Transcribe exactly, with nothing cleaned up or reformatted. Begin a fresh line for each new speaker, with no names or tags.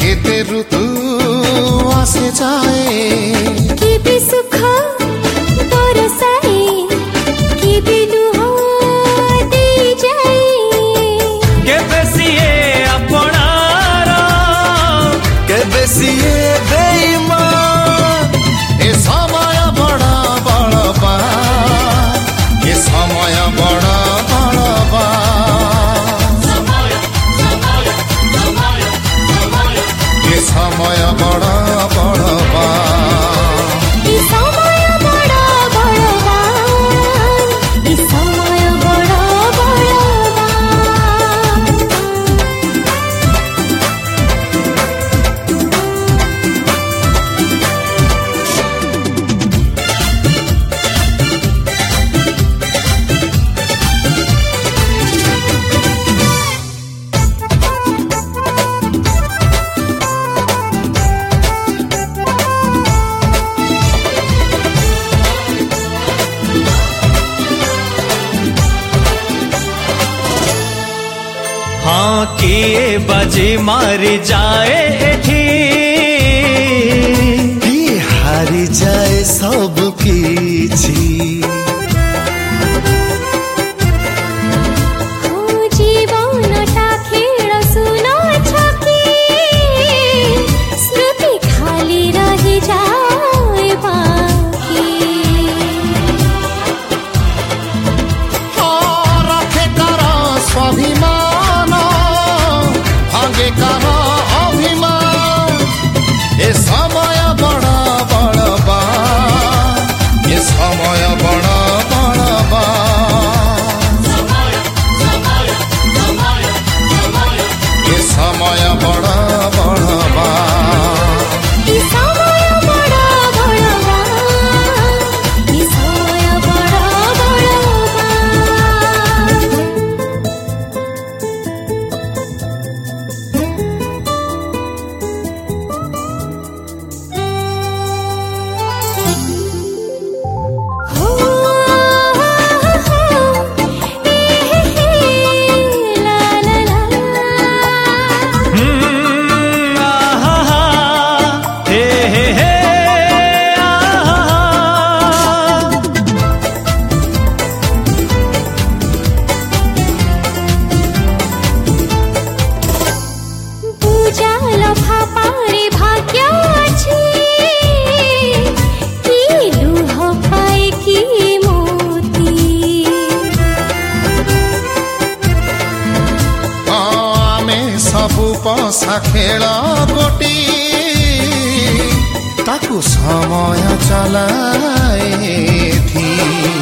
केते ऋतु आसे जाए
केबे सुख बरसाए केबे लुह दे जाए
केबे सिए अपनार
केबे सिए बेईमान ए समय बड़ा बड़बा ए समय बड़ा बड़बा ए समय बड़ा बड़बा
ई समय बड़ा बड़बा ई समय बड़ा बड़बा
हाँ किए बाजी मारी जाए एठी
किए हारी जाए सब किछि
हो जीवनटा खेल सुन छकी स्मृति खाली रही जाए बाकी
रखे कर स्वाभिमान भांगे कर अभिमान ए समय बड़ा बड़बा ए समय बड़ा बड़बा ए समय बड़ा बड़बा
ई समय बड़ा बड़बा ई समय बड़ा बड़बा हो ए ला ला ला
हम्म, आहा, हे हे हे आहा।
पूजाल फापारे भाग्य अछि कि लुह पाए कि मोती
आमे सबु पसा खेल गोटी ताकू समय चलाए थी